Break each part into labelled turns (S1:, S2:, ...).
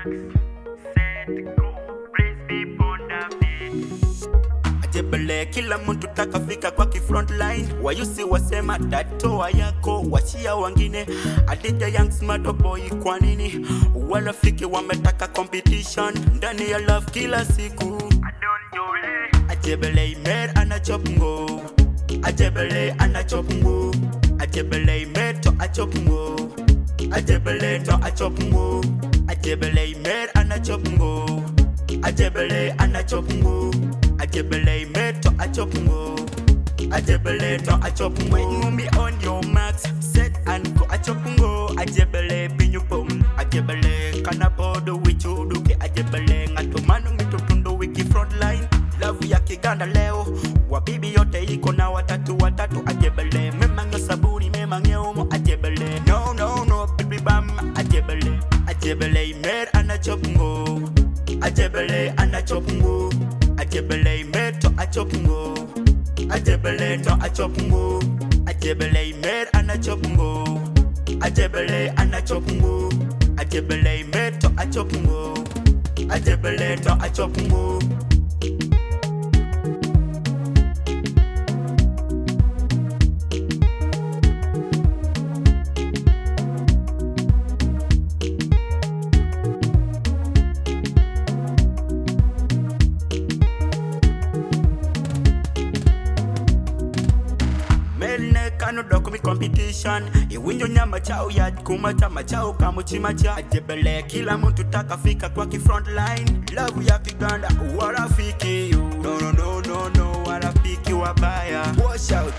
S1: Ajebele kila mtu takafika kwa front line. Wayusi wasema datoa yako wachia wangine. Adija young smart boy kwa nini? Walafiki wametaka competition ndani ya love kila siku. Ajebele mer anachopungo. Ajebele anachopungo. Ajebele meto achopungo. Ajebele to achopungo. Ajebele mer anachopungo. Ajebele anachopungo. Ajebele meto achopungo. Ajebele to achopungo. When you me on your marks, set and go achopungo. Ajebele pinyupom. Ajebele kanapodo wichuduke. Ajebele ngatomano mitotundo wiki frontline. Love ya kiganda leo. Wabibi yote iko na watatu. Ajebele memanyo sabuni memanyo umo. Ajebele no bibi bam. Ajebele Ajebele mer anachopungo. Ajebele anachopungo. Ajebele meto achopungo. Ajebele to achopungo. Ajebele mer anachopungo. Ajebele anachopungo. Ajebele meto achopungo. Ajebele to achopungo. Kano dokumi competition. Iwinjo nyama chao ya kumata machao kamuchima cha. Ajebele kila mtu takafika kwa front line. Love ya kiganda warafiki you. No warafiki wabaya. Wash out.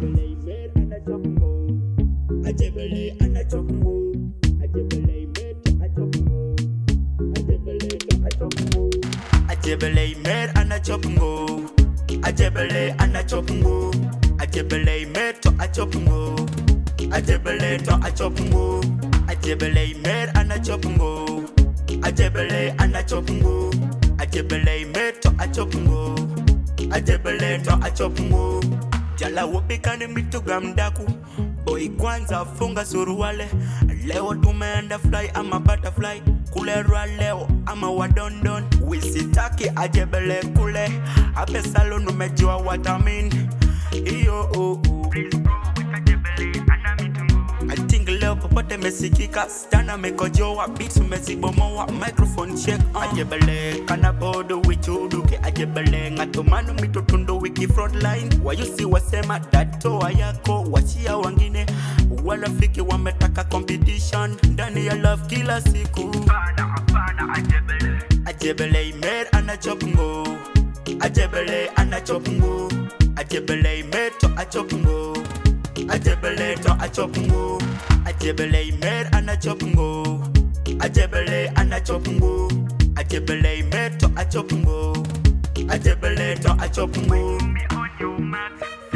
S1: Ajebele anachopungo. Ajebele meto achopungo. Ajebele to achopungo. Ajebele mer anachopungo. Ajebele anachopungo. Ajebele meto achopungo. Ajebele to achopungo. Ajebele mer anachopungo. Ajebele anachopungo. Ajebele meto achopungo. Ajebele to achopungo. Jala wopikane mituga mdaku. Boy kwanza funga suruale. Leo tumeenda fly ama butterfly. Kulerwa leo ama wadondon. Wisitaki ajebele kule. Hape salon umejua watamin. Iyo I think leo popote mesikika. Stana mekojoa beats mezibomoa. Microphone check Ajebele kanabodo wichuduke. Ajebele ngatomano mitotundo wiki frontline. Wayusi wasema datoa yako wachia wangine. Walafiki wametaka competition ndani ya love kila siku. Ajebele mer anachopungo. Ajebele anachopungo. Ajebele meto achopungo. Ajebele to achopungo. Ajebele mer anachopungo. Ajebele anachopungo. Ajebele meto achopungo. Ajebele to achopungo.